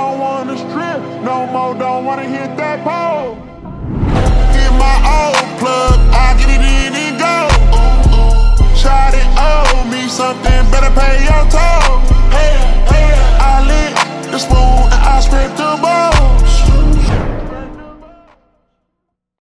don't wanna strip no more, don't wanna hit that pole. Get my old plug, I get it in and go. Shawty owe me something, better pay your toll.